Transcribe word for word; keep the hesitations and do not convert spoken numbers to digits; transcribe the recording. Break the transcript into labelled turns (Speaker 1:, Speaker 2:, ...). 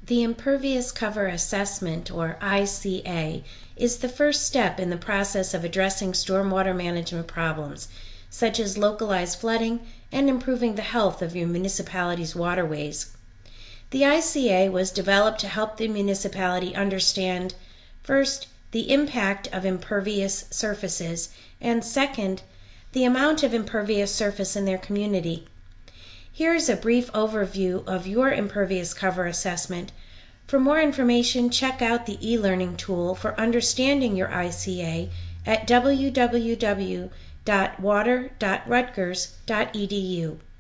Speaker 1: The Impervious Cover Assessment, or I C A, is the first step in the process of addressing stormwater management problems, such as localized flooding and improving the health of your municipality's waterways. The I C A was developed to help the municipality understand, first, the impact of impervious surfaces, and second, the amount of impervious surface in their community. Here is a brief overview of your impervious cover assessment. For more information, check out the e-learning tool for understanding your I C A at w w w dot water dot rutgers dot e d u.